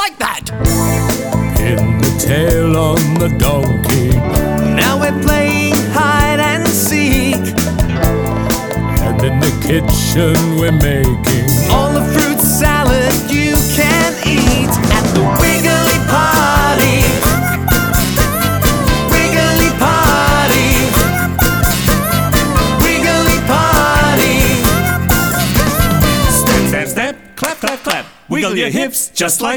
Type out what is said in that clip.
like that. Pin the tail on the donkey. Now we're playing hide and seek. And in the kitchen we're making all the fruit salad you can eat at the Wiggly Party. Wiggly Party. Wiggly Party. Step, step, step, clap, clap, clap. Wiggle your hips just like